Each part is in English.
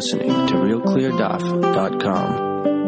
listening to RealClearDaf.com.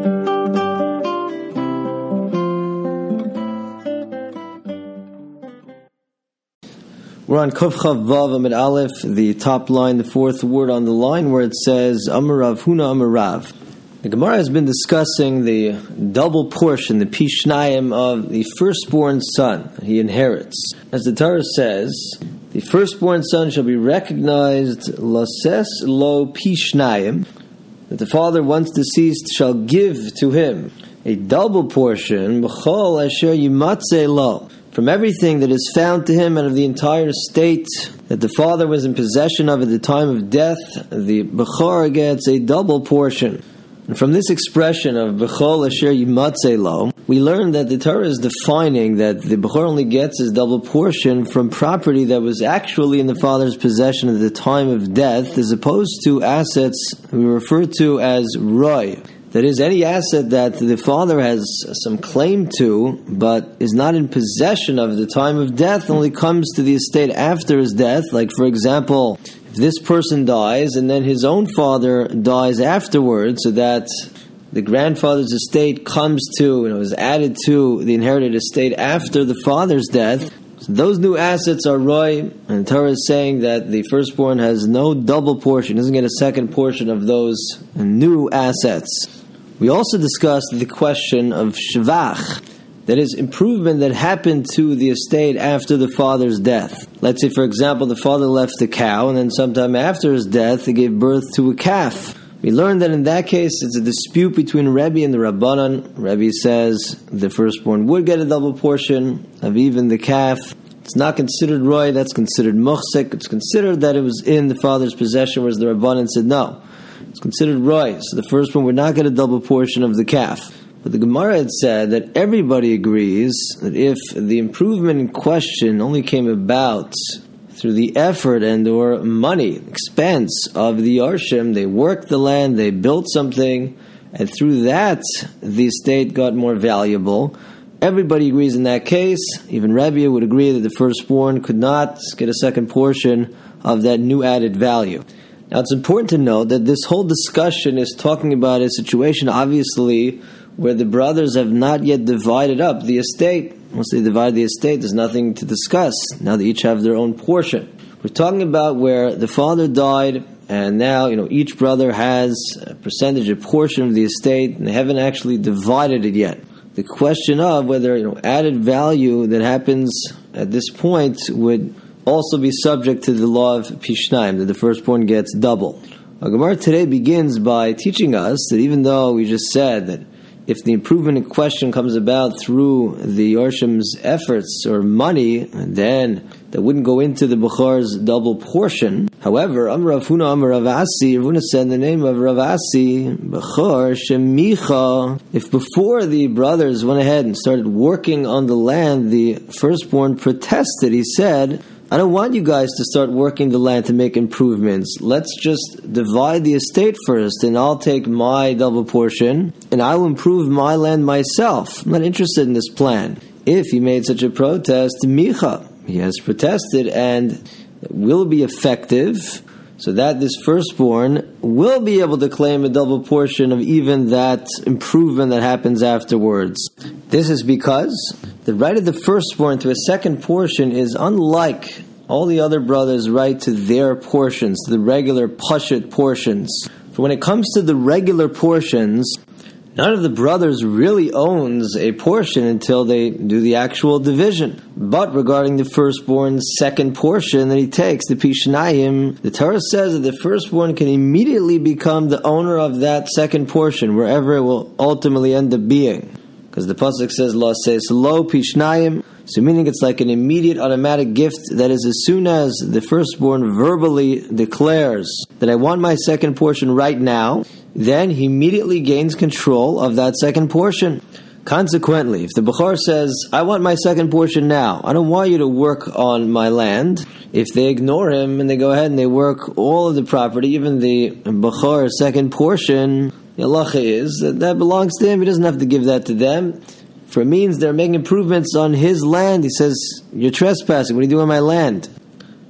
We're on Kuf Chav Vav Amid Aleph, the top line, the fourth word on the line, where it says Amarav Huna Amarav. The Gemara has been discussing the double portion, the Pishnayim of the firstborn son he inherits. As the Torah says, the firstborn son shall be recognized Lases Lo Pishnayim, that the father once deceased shall give to him a double portion, B'chol Asher Yimatze Lo, from everything that is found to him out of the entire estate that the father was in possession of at the time of death. The Bechor gets a double portion. And from this expression of Bechol Asher Yimatze Lo, we learn that the Torah is defining that the Bechor only gets his double portion from property that was actually in the father's possession at the time of death, as opposed to assets we refer to as Roy. That is, any asset that the father has some claim to, but is not in possession of at the time of death, only comes to the estate after his death. Like, for example, if this person dies and then his own father dies afterwards, so that the grandfather's estate comes to, is added to the inherited estate after the father's death, so those new assets are Roy, and the Torah is saying that the firstborn has no double portion, doesn't get a second portion of those new assets. We also discussed the question of Shvach, that is, improvement that happened to the estate after the father's death. Let's say, for example, the father left a cow, and then sometime after his death, he gave birth to a calf. We learned that in that case, it's a dispute between Rebbe and the Rabbanan. Rebbe says the firstborn would get a double portion of even the calf. It's not considered Roy, that's considered Muchsek. It's considered that it was in the father's possession, whereas the Rabbanan said no. It's considered Roy, so the first one would not get a double portion of the calf. But the Gemara had said that everybody agrees that if the improvement in question only came about through the effort and or money, expense of the Yarshim, they worked the land, they built something, and through that the estate got more valuable. Everybody agrees in that case. Even Rebbe would agree that the firstborn could not get a second portion of that new added value. Now, it's important to note that this whole discussion is talking about a situation, obviously, where the brothers have not yet divided up the estate. Once they divide the estate, there's nothing to discuss. Now they each have their own portion. We're talking about where the father died, and now, each brother has a percentage, a portion of the estate, and they haven't actually divided it yet. The question of whether, added value that happens at this point would also be subject to the law of Pishnayim, that the firstborn gets double. Our Gemara today begins by teaching us that even though we just said that if the improvement in question comes about through the Yarshim's efforts or money, then that wouldn't go into the Bechor's double portion. However, Amar Rav Huna Amar Rav Asi, Rav Huna said in the name of Rav Asi, Bechor Shemicha, if before the brothers went ahead and started working on the land, the firstborn protested, he said, I don't want you guys to start working the land to make improvements. Let's just divide the estate first, and I'll take my double portion, and I will improve my land myself. I'm not interested in this plan. If he made such a protest, Micha, he has protested, and will be effective, so that this firstborn will be able to claim a double portion of even that improvement that happens afterwards. This is because the right of the firstborn to a second portion is unlike all the other brothers' right to their portions, to the regular Pashut portions. For when it comes to the regular portions, none of the brothers really owns a portion until they do the actual division. But regarding the firstborn's second portion that he takes, the Pishnayim, the Torah says that the firstborn can immediately become the owner of that second portion, wherever it will ultimately end up being. Because the pasuk says, "Lo says lo Pishnayim," so meaning it's like an immediate automatic gift, that is, as soon as the firstborn verbally declares that I want my second portion right now, then he immediately gains control of that second portion. Consequently, if the Bechor says, I want my second portion now, I don't want you to work on my land, if they ignore him and they go ahead and they work all of the property, even the Bechor's second portion, the halacha is that belongs to him. He doesn't have to give that to them. For it means they're making improvements on his land. He says, you're trespassing. What are you doing on my land?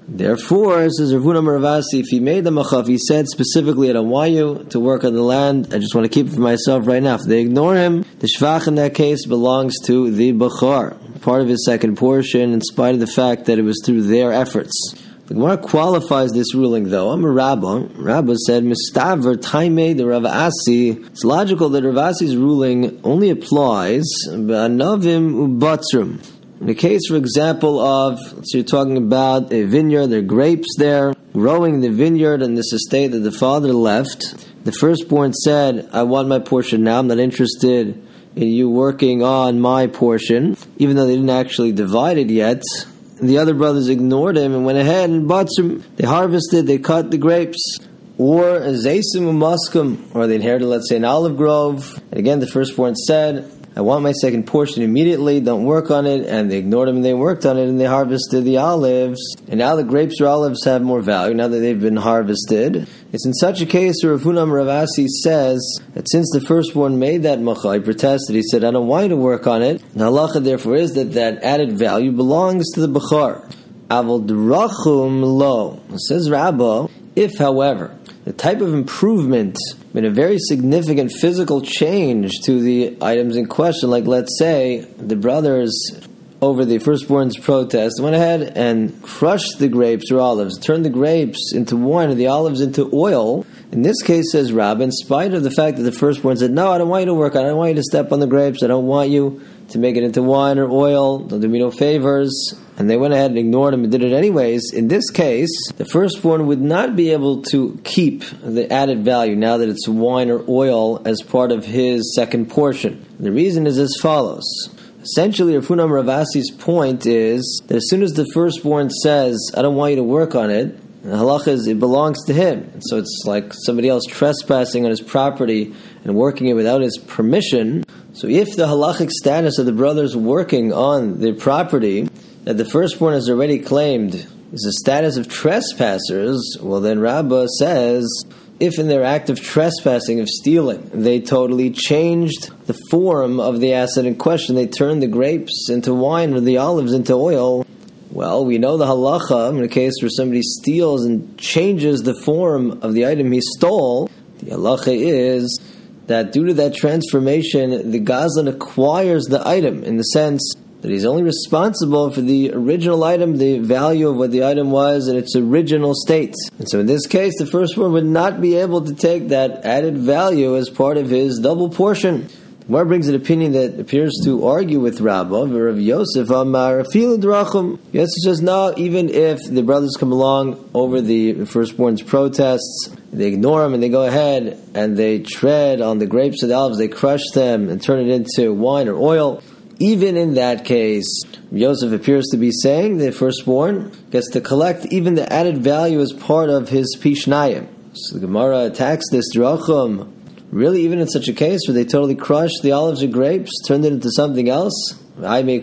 Therefore, says Rav Huna Ravasi, if he made the machav, he said specifically, I don't want you to work on the land, I just want to keep it for myself right now. If they ignore him, the shvach in that case belongs to the bachar, part of his second portion, in spite of the fact that it was through their efforts. The Gemara qualifies this ruling, though. I'm a rabbi. Rabbi said, Mistaver Taimei the Rav Asi. It's logical that Rav Asi's ruling only applies Ba'anavim u'batzrum. In the case, for example, of, so you're talking about a vineyard, there are grapes there, growing the vineyard in this estate that the father left. The firstborn said, I want my portion now, I'm not interested in you working on my portion, even though they didn't actually divide it yet. The other brothers ignored him and went ahead and bought some. They harvested, they cut the grapes. Or a zaysim u'maskum, or they inherited, let's say, an olive grove. And again, the firstborn said, I want my second portion immediately, don't work on it. And they ignored him and they worked on it and they harvested the olives. And now the grapes or olives have more value now that they've been harvested. It's in such a case where Rav Huna Ravasi says that since the firstborn made that macha, he protested, he said, I don't want you to work on it. The halacha therefore is that added value belongs to the bachar. Avol drachum lo. Says Rabbah, if however, the type of improvement made a very significant physical change to the items in question, like let's say the brothers over the firstborn's protest went ahead and crushed the grapes or olives, turned the grapes into wine and the olives into oil. In this case, says Rabbah, in spite of the fact that the firstborn said, no, I don't want you to work on it, I don't want you to step on the grapes, I don't want you to make it into wine or oil, don't do me no favors, and they went ahead and ignored him and did it anyways. In this case, the firstborn would not be able to keep the added value now that it's wine or oil as part of his second portion. The reason is as follows. Essentially, Rav Huna Ravasi's point is that as soon as the firstborn says, I don't want you to work on it, the halacha is it belongs to him. And so it's like somebody else trespassing on his property and working it without his permission. So if the halachic status of the brothers working on their property that the firstborn has already claimed is a status of trespassers, well then Rabbah says, if in their act of trespassing, of stealing, they totally changed the form of the asset in question, they turned the grapes into wine or the olives into oil, well, we know the halacha, in a case where somebody steals and changes the form of the item he stole, the halacha is that due to that transformation, the gazlan acquires the item in the sense that he's only responsible for the original item, the value of what the item was in its original state. And so in this case, the firstborn would not be able to take that added value as part of his double portion. The Gemara brings an opinion that appears to argue with Rabbah, Rav Yosef Amar Afilu Drachum. Yosef says, no, even if the brothers come along over the firstborn's protests, they ignore them and they go ahead and they tread on the grapes of the olives, they crush them and turn it into wine or oil. Even in that case, Yosef appears to be saying the firstborn gets to collect even the added value as part of his pishnayim. So the Gemara attacks this drachum. Really, even in such a case where they totally crushed the olives or grapes, turned it into something else? In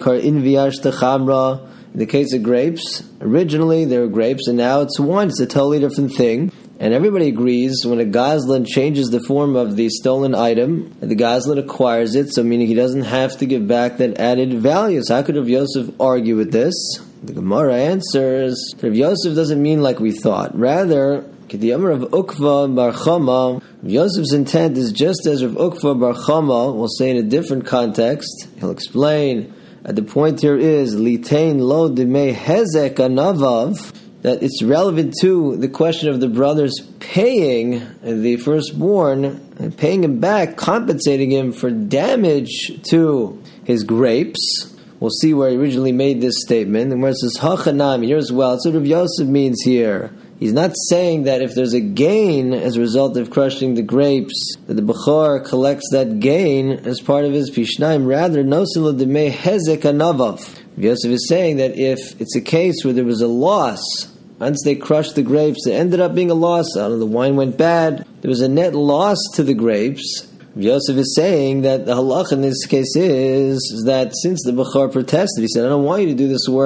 the case of grapes, originally they were grapes and now it's wine. It's a totally different thing. And everybody agrees when a gazlan changes the form of the stolen item, the gazlan acquires it, so meaning he doesn't have to give back that added value. So how could Rav Yosef argue with this? The Gemara answers, Rav Yosef doesn't mean like we thought. Rather, Kediyamar of Ukva Bar Chama, Rav Yosef's intent is just as Rav Ukva Bar Chama will say in a different context. He'll explain, at the point here is, Litain lo demei hezek anavav, that it's relevant to the question of the brothers paying the firstborn, and paying him back, compensating him for damage to his grapes. We'll see where he originally made this statement. And where it says, Hachanami, here as well. That's what Rav Yosef means here. He's not saying that if there's a gain as a result of crushing the grapes, that the Bechor collects that gain as part of his Pishnaim. Rather, Nosila Demei Hezek Anavav. Rav Yosef is saying that if it's a case where there was a loss, once they crushed the grapes, it ended up being a loss. I don't know, the wine went bad. There was a net loss to the grapes. Yosef is saying that the halach in this case is that since the Bechor protested, he said, I don't want you to do this work,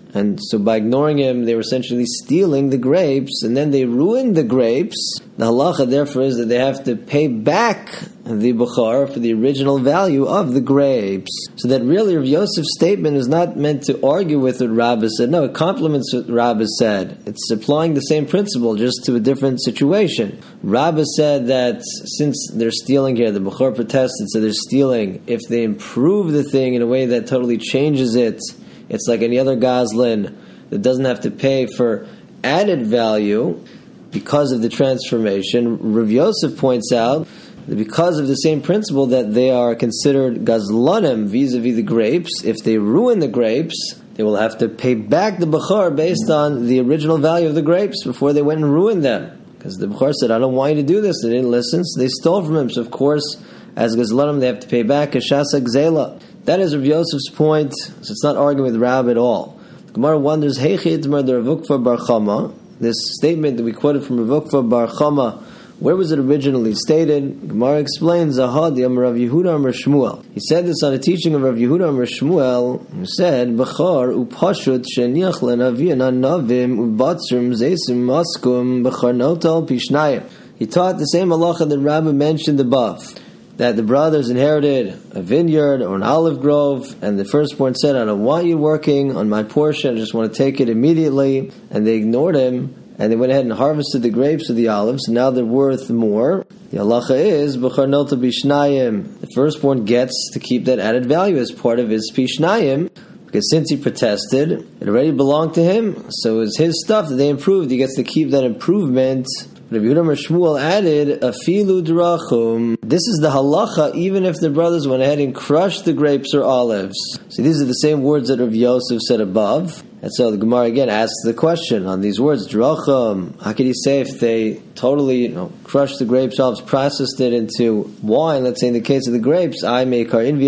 and so by ignoring him, they were essentially stealing the grapes, and then they ruined the grapes. The halacha, therefore, is that they have to pay back the Bechor for the original value of the grapes. So that really Rav Yosef's statement is not meant to argue with what Rabbah said. No, it complements what Rabbah said. It's applying the same principle, just to a different situation. Rabbah said that since they're stealing here, the Bechor protested, so they're stealing. If they improve the thing in a way that totally changes it, it's like any other Goslin that doesn't have to pay for added value because of the transformation. Rav Yosef points out that because of the same principle that they are considered Gazlanim vis-a-vis the grapes, if they ruin the grapes, they will have to pay back the Bechor based on the original value of the grapes before they went and ruined them. Because the Bechor said, I don't want you to do this. They didn't listen, so they stole from him. So of course, as Gazlanim, they have to pay back Kashasa Gzela. That is Rav Yosef's point, so it's not arguing with Rab at all. The Gemara wonders, Heichid Mar the Rav Ukva Bar Chama, this statement that we quoted from Rav Ukva Bar Chama, where was it originally stated? Gemara explains, Zahad Yam Rav Yehuda Amar Shmuel. He said this on a teaching of Rav Yehuda Amar Shmuel, who said, Bechar upashut sheniach lenavi anavim ubatzrim zeisim maskum bechar notal pishnayim. He taught the same halacha that Rabbi mentioned above, that the brothers inherited a vineyard or an olive grove, and the firstborn said, I don't want you working on my portion, I just want to take it immediately, and they ignored him, and they went ahead and harvested the grapes of the olives, so now they're worth more. The halacha is, B'char nota bishnayim, the firstborn gets to keep that added value as part of his pishnayim, because since he protested, it already belonged to him, so it was his stuff that they improved, he gets to keep that improvement. Rav Yehuda Amar Shmuel added, Afilu drachum. This is the halacha, even if the brothers went ahead and crushed the grapes or olives. So these are the same words that Rav Yosef said above. And so the Gemara again asks the question on these words, drachum. How could he say if they totally, crushed the grapes, olives, processed it into wine? Let's say in the case of the grapes, they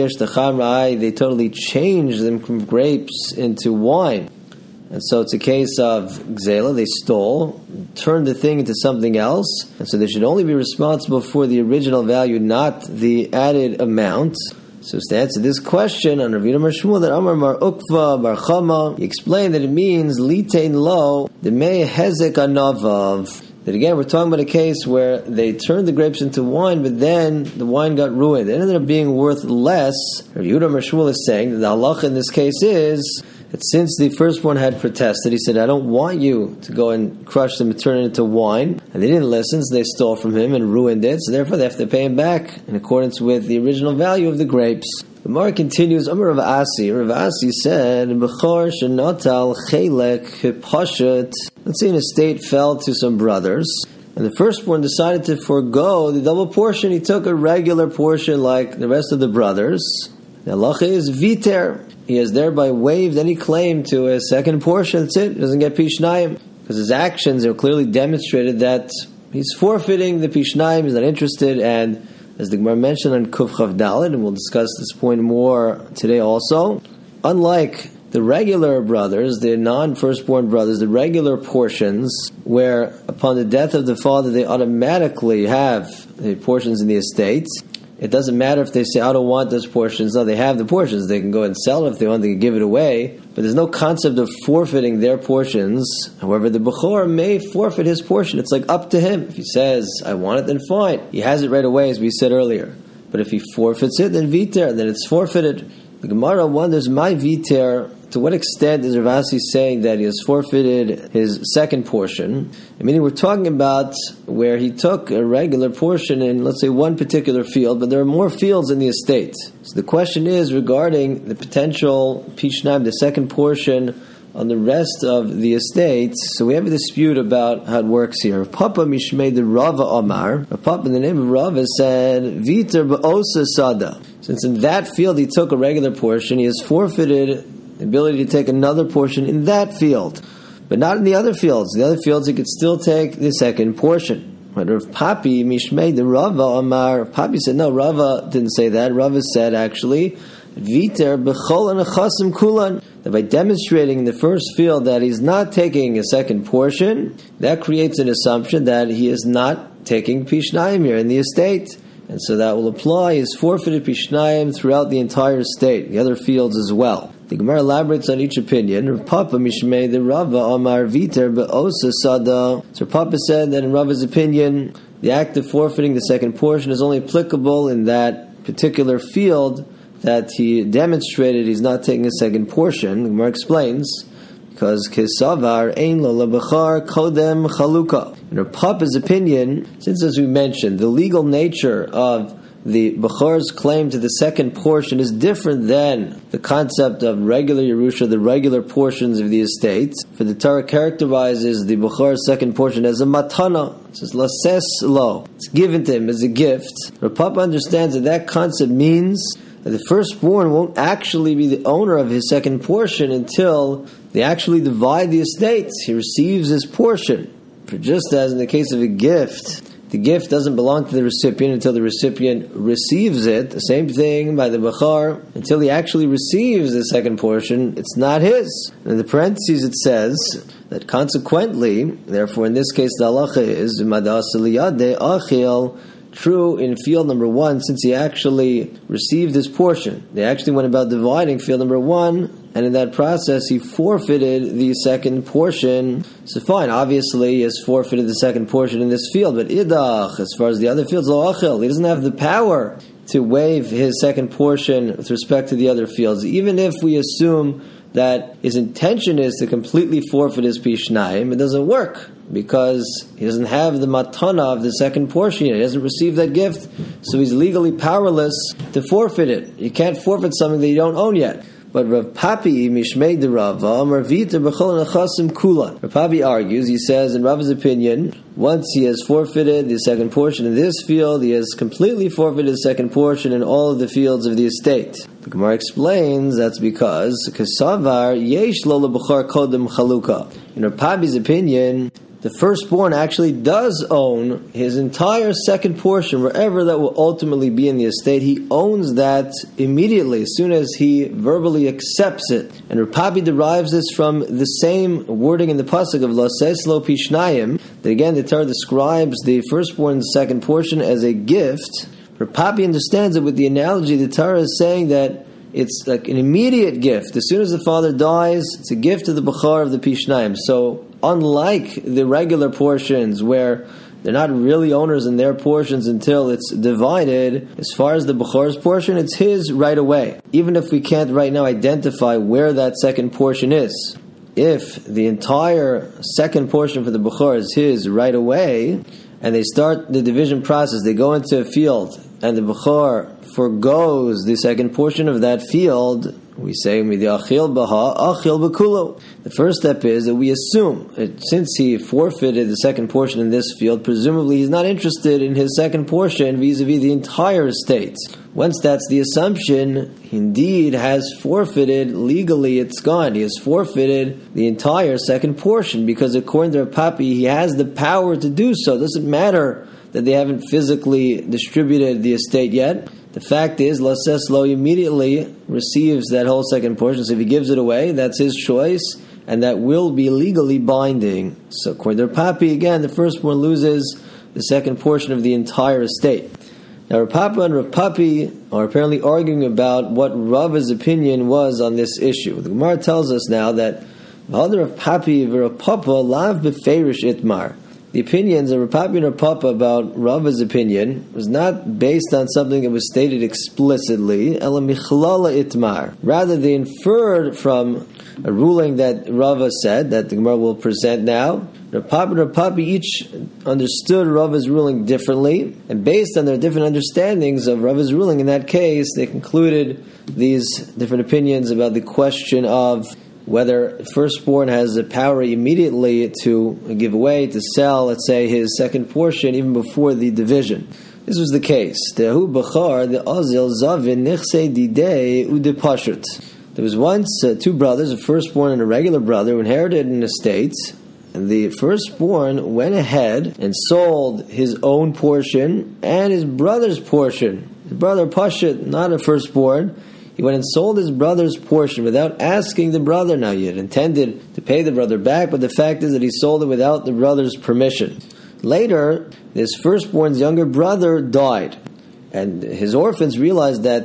totally changed them from grapes into wine. And so it's a case of Gzela, they stole, turned the thing into something else, and so they should only be responsible for the original value, not the added amount. So to answer this question on Rav Yehuda Amar Shmuel, that Amar Mar Ukva Bar Chama, he explained that it means Litein Lo, the Mei Hezek Anavav. That again, we're talking about a case where they turned the grapes into wine, but then the wine got ruined. It ended up being worth less. Rav Yehuda Amar Shmuel is saying that the halacha in this case is that since the firstborn had protested, he said, I don't want you to go and crush them and turn it into wine. And they didn't listen, so they stole from him and ruined it. So therefore they have to pay him back in accordance with the original value of the grapes. The Gemara continues, Amar Rav Asi. Rav Asi said, Bechor shenatal chelek hipashet. Let's say an estate fell to some brothers, and the firstborn decided to forego the double portion. He took a regular portion like the rest of the brothers. The halacha is viter. He has thereby waived any claim to a second portion. That's it. He doesn't get pishnayim. Because his actions have clearly demonstrated that he's forfeiting the pishnayim, he's not interested, and as the Gemara mentioned on Kuf Chav Dalet, and we'll discuss this point more today also, unlike the regular brothers, the non-firstborn brothers, the regular portions, where upon the death of the father they automatically have the portions in the estate, it doesn't matter if they say, I don't want those portions. No, they have the portions. They can go and sell it if they want. They can give it away. But there's no concept of forfeiting their portions. However, the Bechor may forfeit his portion. It's like up to him. If he says, I want it, then fine. He has it right away, as we said earlier. But if he forfeits it, then viter, then it's forfeited. The Gemara wonders, my viter, to what extent is Rav Asi saying that he has forfeited his second portion? Meaning we're talking about where he took a regular portion in, let's say, one particular field, but there are more fields in the estate. So the question is regarding the potential pishnayim, the second portion on the rest of the estate. So we have a dispute about how it works here. Papa Mishmei the Rava Amar, Papa in the name of Rava said, Viter ba'osa sada. Since in that field he took a regular portion, he has forfeited the ability to take another portion in that field, but not in the other fields. In the other fields he could still take the second portion. But Rav Papi Mishmei the Rava Amar, Papi said, no, Rava didn't say that. Rava said actually, Viter b'chol anachasim kulan, that by demonstrating in the first field that he's not taking a second portion, that creates an assumption that he is not taking pishnayim here in the estate. And so that will apply his forfeited pishnayim throughout the entire estate, the other fields as well. The Gemara elaborates on each opinion. Rav Papa Mishmei the Rava Amar Viter Be'osa Sada. So Rav Papa said that in Rava's opinion, the act of forfeiting the second portion is only applicable in that particular field that he demonstrated he's not taking a second portion. The Gemara explains, because Kesavar Ein Lo Lebachar Kodem Chaluka. In Rav Papa's opinion, since as we mentioned, the legal nature of the Bachar's claim to the second portion is different than the concept of regular Yerusha, the regular portions of the estate. For the Torah characterizes the Bachar's second portion as a matana. It says, Lases lo. It's given to him as a gift. Rav Papa understands that concept means that the firstborn won't actually be the owner of his second portion until they actually divide the estate. He receives his portion. For just as in the case of a gift, the gift doesn't belong to the recipient until the recipient receives it. The same thing by the Bachar. Until he actually receives the second portion, it's not his. And in the parentheses it says that consequently, therefore in this case the halacha is achil, true in field number 1, since he actually received his portion. They actually went about dividing field number 1, and in that process he forfeited the second portion. So fine, obviously he has forfeited the second portion in this field, but idach, as far as the other fields, lo achil, he doesn't have the power to waive his second portion with respect to the other fields. Even if we assume that his intention is to completely forfeit his pishnayim, it doesn't work, because he doesn't have the matana of the second portion yet. He hasn't received that gift, so he's legally powerless to forfeit it. You can't forfeit something that you don't own yet. But Rav Papi Mishmei de Rava Amar Vita B'chol Nechasim Kulan. Rav Papi argues, he says, in Rava's opinion, once he has forfeited the second portion in this field, he has completely forfeited the second portion in all of the fields of the estate. The Gemara explains that's because Kasavar Yesh Lo Lebachar Kodem Chaluka. In Rav Papi's opinion, the firstborn actually does own his entire second portion, wherever that will ultimately be in the estate. He owns that immediately, as soon as he verbally accepts it. And Rav Papi derives this from the same wording in the pasuk of Lases lo pishnayim, that again the Torah describes the firstborn's second portion as a gift. Rav Papi understands it with the analogy the Torah is saying that it's like an immediate gift. As soon as the father dies, it's a gift to the Bachar of the Pishnayim. So, unlike the regular portions where they're not really owners in their portions until it's divided, as far as the Bachar's portion, it's his right away. Even if we can't right now identify where that second portion is. If the entire second portion for the Bachar is his right away, and they start the division process, they go into a field, and the Bachar forgoes the second portion of that field, we say, achil baha, achil b'kulo. The first step is that we assume that since he forfeited the second portion in this field, presumably he's not interested in his second portion vis-a-vis the entire estate. Once that's the assumption, he indeed has forfeited, legally it's gone. He has forfeited the entire second portion, because according to Rav Papi, he has the power to do so. It doesn't matter that they haven't physically distributed the estate yet. The fact is, Lases Lo immediately receives that whole second portion. So if he gives it away, that's his choice, and that will be legally binding. So according to Rav Papi, again, the firstborn loses the second portion of the entire estate. Now Rav Papa and Rav Papi are apparently arguing about what Rava's opinion was on this issue. The Gemara tells us now that V'hadar Rav Papi v'Rav Papa lav beferish itmar. The opinions of Rav Papi and Rav Papa about Rava's opinion was not based on something that was stated explicitly, ela michlala itmar. Rather, they inferred from a ruling that Rava said, that the Gemara will present now. Rav Papa and Rav Papi each understood Rava's ruling differently, and based on their different understandings of Rava's ruling in that case, they concluded these different opinions about the question of whether firstborn has the power immediately to give away, to sell, let's say, his second portion even before the division. This was the case. There was once two brothers, a firstborn and a regular brother, who inherited an estate, and the firstborn went ahead and sold his own portion and his brother's portion. His brother Pashut, not a firstborn, he went and sold his brother's portion without asking the brother. Now, he had intended to pay the brother back, but the fact is that he sold it without the brother's permission. Later, this firstborn's younger brother died, and his orphans realized that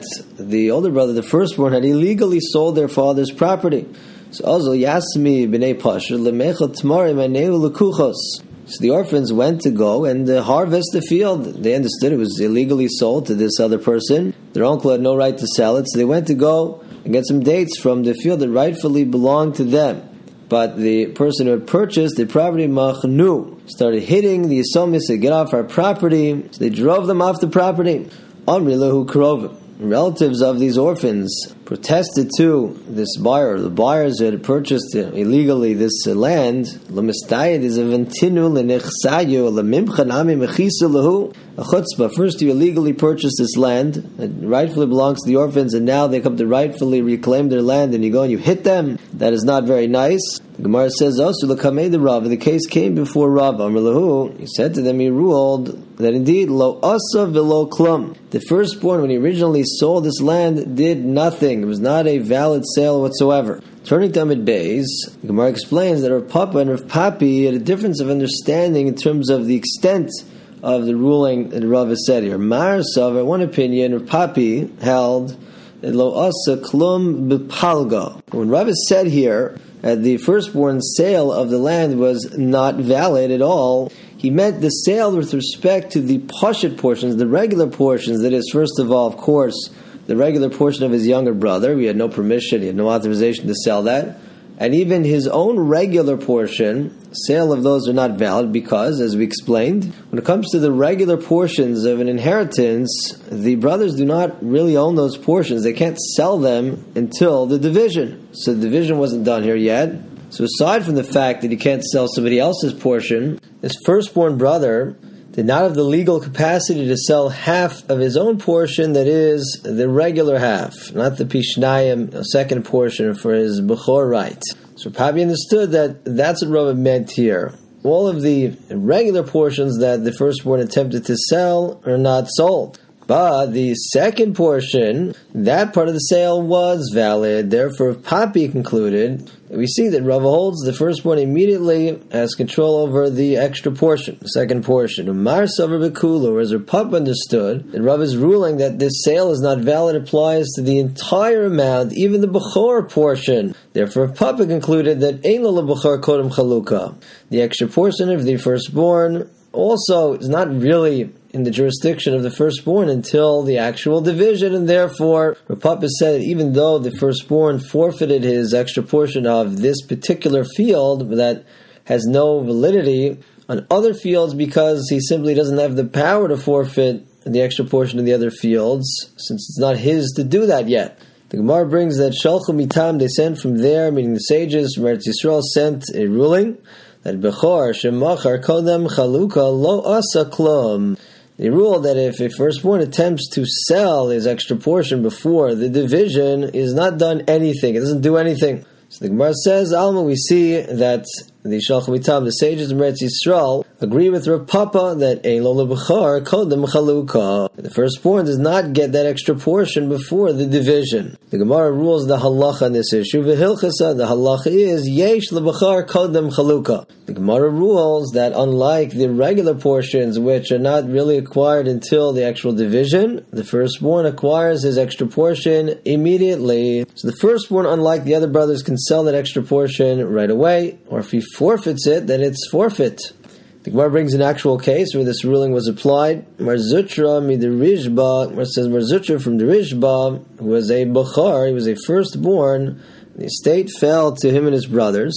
the older brother, the firstborn, had illegally sold their father's property. So Azal Yasmi b'nei Pashur lemechel tmarim aneu lekuchos. So the orphans went to go and harvest the field. They understood it was illegally sold to this other person. Their uncle had no right to sell it, so they went to go and get some dates from the field that rightfully belonged to them. But the person who had purchased the property, Machnu, started hitting the Yisomis to get off our property. So they drove them off the property. Amri lehu karovim. Relatives of these orphans protested to this buyer. The buyers who had purchased illegally this land. Lemistayid is a ventinu lenechsayu lemimcha nami mechisa lehu a chutzpah. First, you illegally purchased this land. It rightfully belongs to the orphans, and now they come to rightfully reclaim their land, and you go and you hit them. That is not very nice. The Gemara says, "Also, l'kamei the Rav." The case came before Rav. Amar lahu. He said to them, he ruled that indeed lo asa v'lo klum. The firstborn, when he originally sold this land, did nothing. It was not a valid sale whatsoever. Turning to Amid Beis, the Gemara explains that Rav Papa and Rav Papi had a difference of understanding in terms of the extent of the ruling that Rav has said here. Mar Savar, one opinion, Rav Papi held that lo asa klum b'palga. When Rav has said here that the firstborn sale of the land was not valid at all, he meant the sale with respect to the pashut portions, the regular portions, that is, first of all, of course, the regular portion of his younger brother. He had no permission, he had no authorization to sell that. And even his own regular portion, sale of those are not valid because, as we explained, when it comes to the regular portions of an inheritance, the brothers do not really own those portions. They can't sell them until the division. So the division wasn't done here yet. So aside from the fact that he can't sell somebody else's portion, his firstborn brother did not have the legal capacity to sell half of his own portion, that is, the regular half, not the pishnayim, a second portion for his bechor right. So Papi understood that that's what Rava meant here. All of the regular portions that the firstborn attempted to sell are not sold. But the second portion, that part of the sale was valid. Therefore, Papi concluded, we see that Rava holds the firstborn immediately has control over the extra portion, the second portion. Umar Savar B'Kulu, whereas Rav Papa understood that Rava's ruling that this sale is not valid applies to the entire amount, even the Bechor portion. Therefore, Papa concluded that Ein lo leBechor kodem chaluka. The extra portion of the firstborn also is not really in the jurisdiction of the firstborn until the actual division, and therefore Rav Papa said that even though the firstborn forfeited his extra portion of this particular field, that has no validity on other fields because he simply doesn't have the power to forfeit the extra portion of the other fields, since it's not his to do that yet. The Gemara brings that Shalchu Mitam, they sent from there, meaning the sages from Eretz Yisrael, sent a ruling that Bechor Shemachar Kodem Chaluka Lo Asa Klum. They ruled that if a firstborn attempts to sell his extra portion before the division, is not done anything. It doesn't do anything. So the Gemara says, Alma, we see that the Shalchim Mitam, the sages of Eretz Yisrael, agree with Rav Papa that Ein lo leBechor kodem chaluka. The firstborn does not get that extra portion before the division. The Gemara rules the halacha on this issue. V'hilchasa, the halacha is Yesh leBechor kodem chaluka. The Gemara rules that unlike the regular portions, which are not really acquired until the actual division, the firstborn acquires his extra portion immediately. So the firstborn, unlike the other brothers, can sell that extra portion right away, or if he forfeits it, then it's forfeit. The Gemara brings an actual case where this ruling was applied. Mar Zutra midirishba, where it says Mar Zutra from the Rishba, who was a Bechar, he was a firstborn. The estate fell to him and his brothers.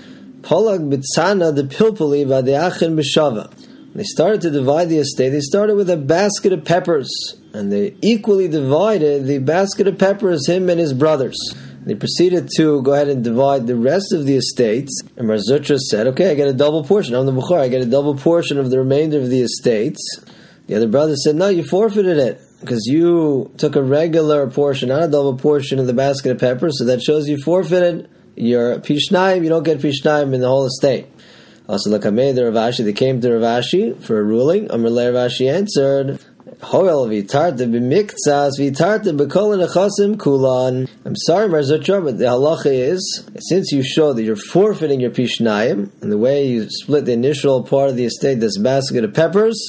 Polag bitzana the pilpuli v'adeachin b'shava. They started to divide the estate. They started with a basket of peppers, and they equally divided the basket of peppers, him and his brothers. They proceeded to go ahead and divide the rest of the estate. And Mar Zutra said, okay, I get a double portion. I'm the Bechor. I get a double portion of the remainder of the estate. The other brother said, no, you forfeited it because you took a regular portion, not a double portion of the basket of peppers. So that shows you forfeited your Pishnayim. You don't get Pishnayim in the whole estate. Also, Lakameh, the Rav Ashi, they came to Rav Ashi for a ruling. Amar le Rav Ashi answered, Hoel v'tarta b'miktzas v'tarta b'kol nechasim kulan. I'm sorry, Mar Zutra, but the halacha is, since you show that you're forfeiting your pishnayim, and the way you split the initial part of the estate, this basket of peppers,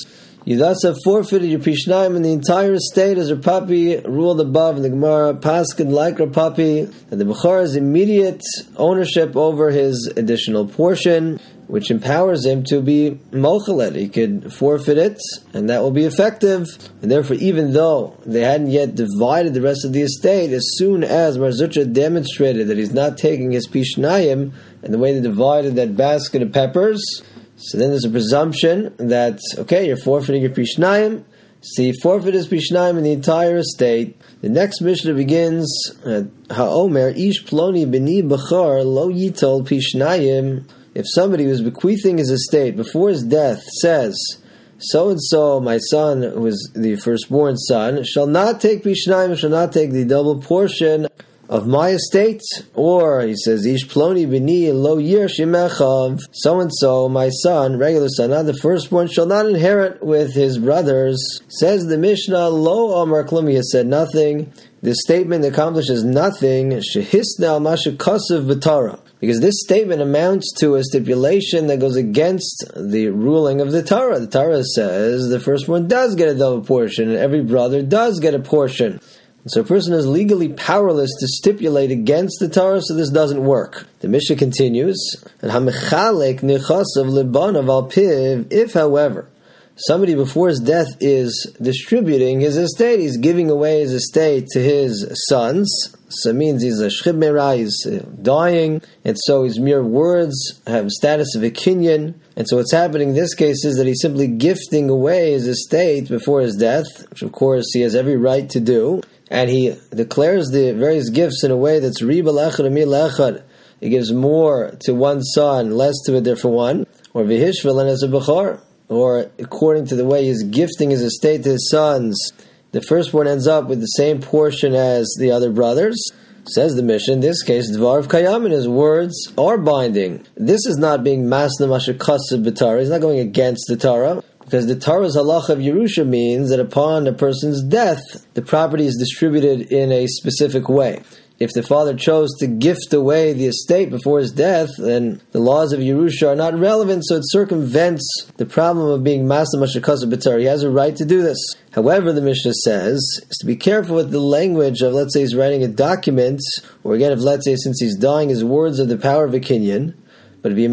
You thus have forfeited your Pishnayim in the entire estate as Rav Papi ruled above in the Gemara, Paskin like Rav Papi, that the Bechor has immediate ownership over his additional portion, which empowers him to be mochalet. He could forfeit it, and that will be effective. And therefore, even though they hadn't yet divided the rest of the estate, as soon as Mar Zutra demonstrated that he's not taking his Pishnayim, and the way they divided that basket of peppers, so then there's a presumption that, okay, you're forfeiting your Pishnayim, so he forfeit his Pishnayim in the entire estate. The next Mishnah begins, Ha'omer, Ish Ploni B'ni B'char Lo Yitol Pishnayim. If somebody who's bequeathing his estate before his death says, so-and-so, my son, who is the firstborn son, shall not take Pishnayim, shall not take the double portion of my estate, or he says, Ish Ploni B'ni Lo Yir Shimechav, so-and-so, my son, regular son, not the firstborn, shall not inherit with his brothers. Says the Mishnah, Lo Amar Klum, he has said nothing. This statement accomplishes nothing. Shehisna al Masha Kasav B'Torah. Because this statement amounts to a stipulation that goes against the ruling of the Torah. The Torah says the firstborn does get a double portion, and every brother does get a portion. So a person is legally powerless to stipulate against the Torah, so this doesn't work. The Mishnah continues, and hamechalek nechasav libanav al piv. If, however, somebody before his death is distributing his estate, he's giving away his estate to his sons, so it means he's a shchib merah, he's dying, and so his mere words have status of a kinyan. And so what's happening in this case is that he's simply gifting away his estate before his death, which of course he has every right to do. And he declares the various gifts in a way that's riba lechad amil lechad. He gives more to one son, less to a different one, or vihishvalan as a bechor, or according to the way he's gifting his estate to his sons, the firstborn ends up with the same portion as the other brothers. Says the Mishnah, in this case, Dvar of Kayam, his words are binding. This is not being masna masha kasav b'Torah. He's not going against the Torah. Because the Torah's halacha of Yerusha means that upon a person's death, the property is distributed in a specific way. If the father chose to gift away the estate before his death, then the laws of Yerusha are not relevant, so it circumvents the problem of being Masna Mashakasav B'Torah. He has a right to do this. However, the Mishnah says, is to be careful with the language of, let's say he's writing a document, or again, if let's say since he's dying, his words of the power of a kinyan. But if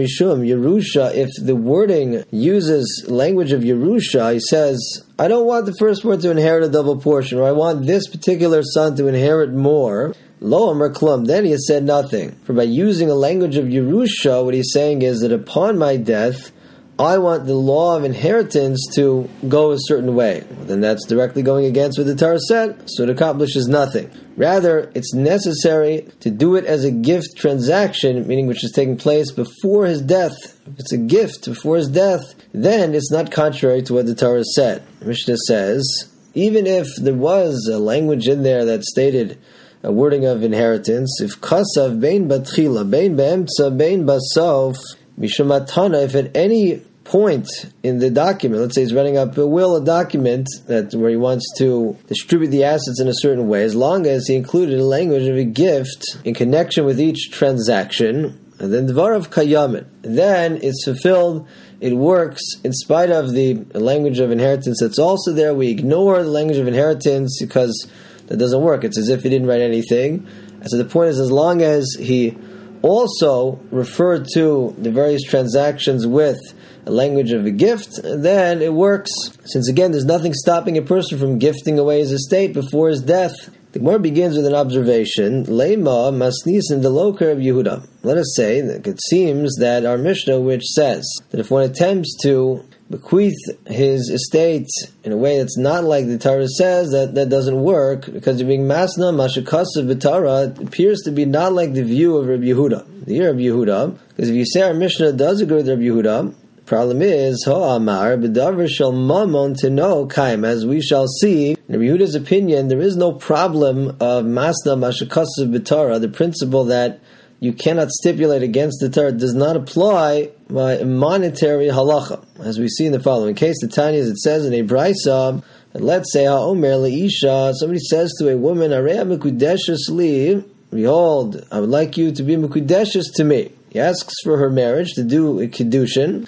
Yerusha, if the wording uses language of Yerusha, he says, I don't want the firstborn to inherit a double portion, or I want this particular son to inherit more. Lo Amar Klum, then he has said nothing. For by using a language of Yerusha, what he's saying is that upon my death, I want the law of inheritance to go a certain way. Then that's directly going against what the Torah said, so it accomplishes nothing. Rather, it's necessary to do it as a gift transaction, meaning which is taking place before his death. If it's a gift before his death, then it's not contrary to what the Torah said. The Mishnah says, even if there was a language in there that stated a wording of inheritance, if kasav bein batchila, bein be'emtza, bein basof, mishamatana, if at any point in the document, let's say he's writing up a will, a document that where he wants to distribute the assets in a certain way, as long as he included a language of a gift in connection with each transaction, and then dvar of kayamin, then it's fulfilled, it works in spite of the language of inheritance that's also there. We ignore the language of inheritance because that doesn't work. It's as if he didn't write anything. And so the point is, as long as he also referred to the various transactions with a language of a gift, then it works. Since again, there's nothing stopping a person from gifting away his estate before his death. The Gemara begins with an observation. Leima masnis in the loker of Yehuda. Let us say that it seems that our Mishnah, which says that if one attempts to bequeath his estate in a way that's not like the Torah says, that doesn't work, because you're being masna mashakasav b'Torah, it appears to be not like the view of Rabbi Yehuda. The year of Yehuda, because if you say our Mishnah does agree with Rabbi Yehuda, problem is, Ha'amar, b'davar shel mamon to know kaim, as we shall see. In Rabbi Yehuda's opinion, there is no problem of masna mashakasav b'Torah. The principle that you cannot stipulate against the Torah does not apply by monetary halacha. As we see in the following case, the Tanya, as it says in a brisa, let's say, Ha'omer le'isha, somebody says to a woman, Areya mekudeshes li, behold, I would like you to be mekudeshes to me. He asks for her marriage to do a kiddushin,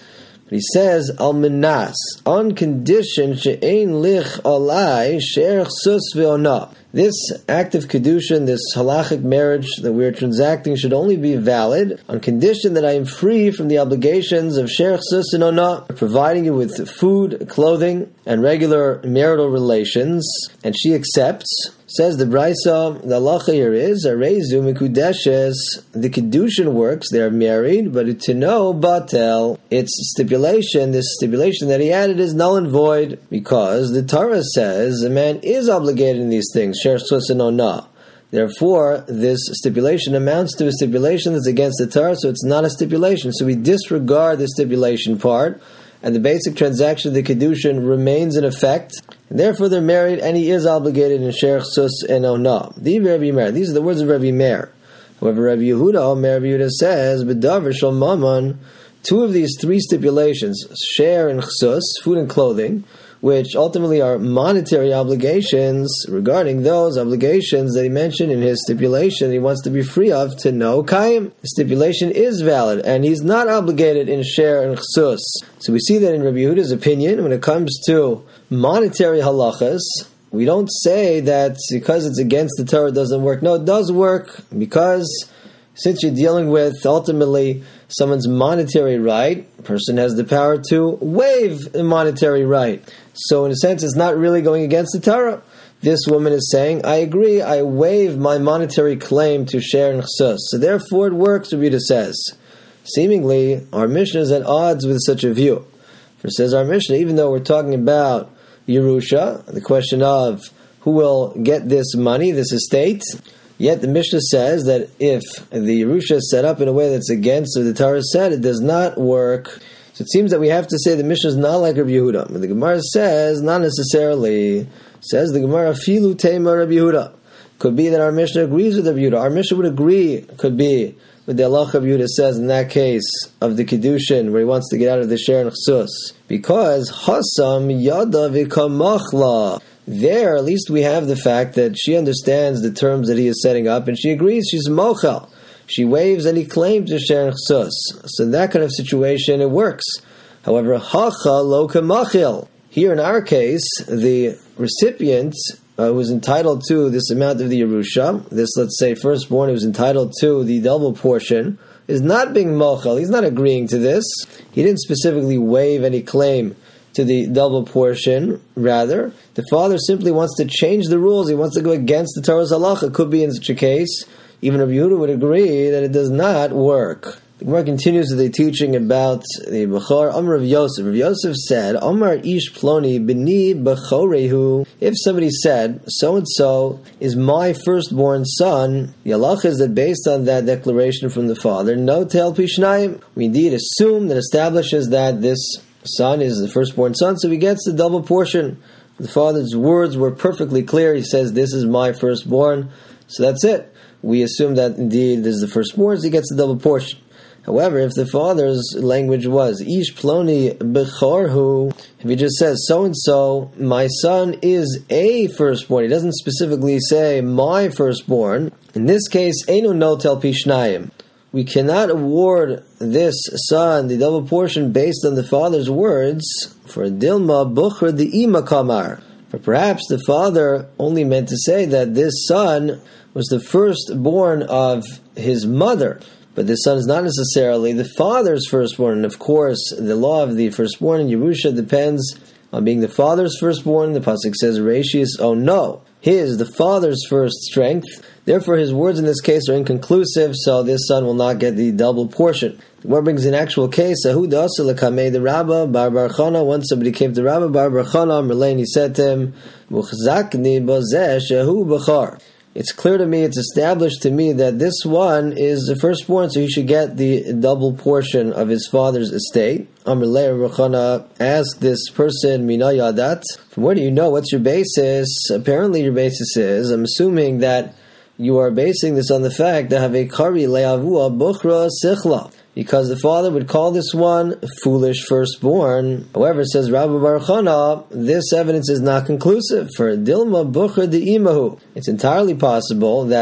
He says, Al minas, on condition she'ein lich alai she'er chsus ve'ona. This act of kedushin, this halachic marriage that we are transacting, should only be valid on condition that I am free from the obligations of she'er chsus and ona, providing you with food, clothing, and regular marital relations, and she accepts. Says the Braisa, the halacha here is, Arezu mikudeshes, the kedushin works, they are married, but utino batel, its stipulation, this stipulation that he added is null and void, because the Torah says a man is obligated in these things, sher sus and ona. Therefore, this stipulation amounts to a stipulation that's against the Torah, so it's not a stipulation. So we disregard the stipulation part, and the basic transaction of the kedushin remains in effect, and therefore they're married, and he is obligated in Sher Chsus and Ona. These are the words of Rabbi Meir. However, Rabbi Yehuda says, B'davar shel mammon, two of these three stipulations, Sher and Chsus, food and clothing, which ultimately are monetary obligations, regarding those obligations that he mentioned in his stipulation he wants to be free of, to no kaim. The stipulation is valid, and he's not obligated in Sher and Chsus. So we see that in Rabbi Yehuda's opinion, when it comes to monetary halachas, we don't say that because it's against the Torah it doesn't work. No, it does work, because since you're dealing with ultimately someone's monetary right, a person has the power to waive a monetary right. So in a sense, it's not really going against the Torah. This woman is saying, I agree, I waive my monetary claim to Sher and Chsus. So therefore it works, Rabbi Yehuda says. Seemingly, our Mishnah is at odds with such a view. For says our Mishnah, even though we're talking about Yerusha, the question of who will get this money, this estate, yet the Mishnah says that if the Yerusha is set up in a way that's against what the Torah said, it does not work. So it seems that we have to say the Mishnah is not like Rabbi Yehuda. But the Gemara says, not necessarily. Says the Gemara, Filu Tema Rabbi Yehuda. Could be that our Mishnah agrees with Rabbi Yehuda. Our Mishnah would agree, could be, with the halacha Rabbi Yehuda says in that case of the Kedushin, where he wants to get out of the Sher and Chsus. Because Hasam Yada V'kamachla. There, at least we have the fact that she understands the terms that he is setting up, and she agrees, she's mochel. She waives any claim to Sher and Chsus. So in that kind of situation, it works. However, Hacha lo kamachil. Here in our case, the recipient who is entitled to this amount of the Yerusha, this, let's say, firstborn who is entitled to the double portion, is not being mochel. He's not agreeing to this. He didn't specifically waive any claim to the double portion. Rather, the father simply wants to change the rules. He wants to go against the Torah's halacha. Could be in such a case. Even Rabbi Yehuda would agree that it does not work. The Gemara continues with a teaching about the Bechor. Amar Rav Yosef. Rav Yosef said, Amar ish ploni b'ni b'chorehu. If somebody said, so-and-so is my firstborn son, the halacha is that based on that declaration from the father, no tel pishnayim. We indeed assume that establishes that this son is the firstborn son, so he gets the double portion. The father's words were perfectly clear. He says, this is my firstborn. So that's it. We assume that indeed this is the firstborn, so he gets the double portion. However, if the father's language was ish ploni bechorhu, if he just says so-and-so, my son is a firstborn, he doesn't specifically say my firstborn, in this case, einu notel pishnayim. We cannot award this son the double portion based on the father's words, for Dilma Bukhra the Ima Kamar. For perhaps the father only meant to say that this son was the firstborn of his mother, but this son is not necessarily the father's firstborn. And of course, the law of the firstborn in Yerusha depends on being the father's firstborn. The pasuk says, "Reishis oh no, his, the father's first strength." Therefore, his words in this case are inconclusive, so this son will not get the double portion. The Gemara brings an actual case. The Rabba Bar Bar Chana. Once somebody came to Rabba Bar Bar Chana, Merlein, he said to him, "Muchzakni bozeh shehu b'char." It's clear to me, it's established to me that this one is the firstborn, so he should get the double portion of his father's estate. Amr Leir Rechana asked this person, Mina Yadat, from where do you know? What's your basis? Apparently your basis is, I'm assuming that you are basing this on the fact that have a kari le'avua bukhra sichla, because the father would call this one foolish firstborn. However, says Rabbi Bar Chana, this evidence is not conclusive. For Dilma Bukhra de Imahu, it's entirely possible that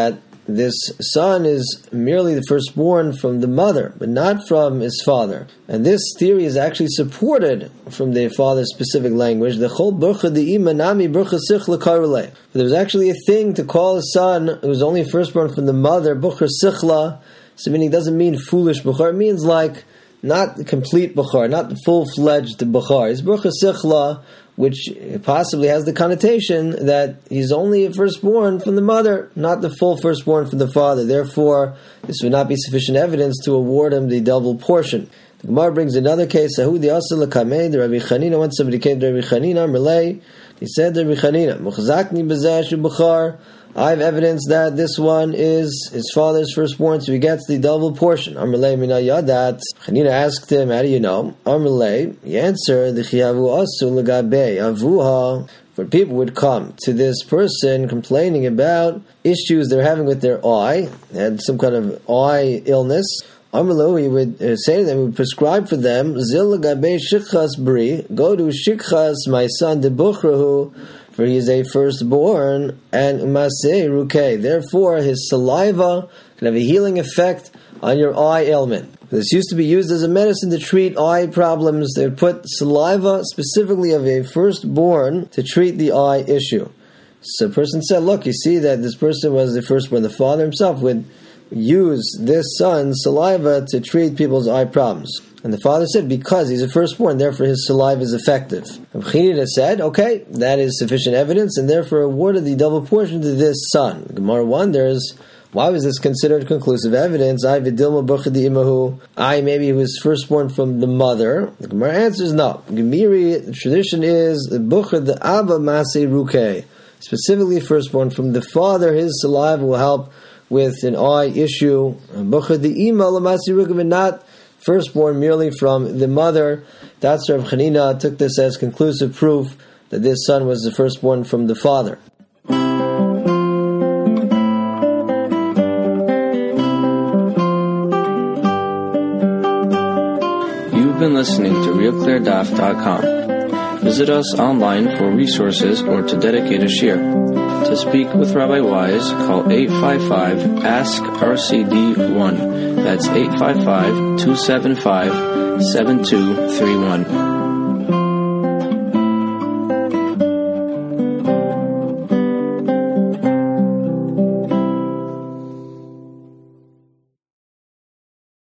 this son is merely the firstborn from the mother, but not from his father. And this theory is actually supported from the father's specific language. The chol burcha de'ima nami burcha sichla karule. There was actually a thing to call a son who was only firstborn from the mother burcha sichla. So meaning it doesn't mean foolish bukhar. It means like not the complete bukhar, not the full-fledged bukhar. It's burcha sichla, which possibly has the connotation that he's only a firstborn from the mother, not the full firstborn from the father. Therefore, this would not be sufficient evidence to award him the double portion. The Gemara brings another case. The Rabbi Chanina, when somebody came to Rabbi Chanina, Merlei, he said to Rabbi Chanina, Muchzakni b'zeh shu b'char, I have evidence that this one is his father's firstborn, so he gets the double portion. Amrlei mina yadat. Chanina asked him, how do you know? Amrlei, he answered, D'chiyavu asu l'gabei avuha. For people would come to this person complaining about issues they're having with their eye, they had some kind of eye illness. Amrlei, he would say to them, he would prescribe for them, Zil l'gabei shikchas bri, go to shikchas, my son, debuchrahu, for he is a firstborn, and umaseh ruke. Therefore, his saliva can have a healing effect on your eye ailment. This used to be used as a medicine to treat eye problems. They would put saliva specifically of a firstborn to treat the eye issue. So a person said, look, you see that this person was the firstborn. The father himself would use this son's saliva to treat people's eye problems. And the father said, because he's a firstborn, therefore his saliva is effective. Rabbi Chanina said, okay, that is sufficient evidence, and therefore awarded the double portion to this son. The Gemara wonders, why was this considered conclusive evidence? Maybe he was firstborn from the mother. The Gemara answers, no. Gemiri, the tradition is, the buchar the abba maseh ruke, specifically firstborn from the father, his saliva will help with an eye issue. Buchar the ima maseh ruke, but not firstborn merely from the mother. That's Rav Chanina took this as conclusive proof that this son was the firstborn from the father. You've been listening to RealClearDaf.com. Visit us online for resources or to dedicate a shir. To speak with Rabbi Wise, call 855-ASK-RCD1. That's 855-275-7231.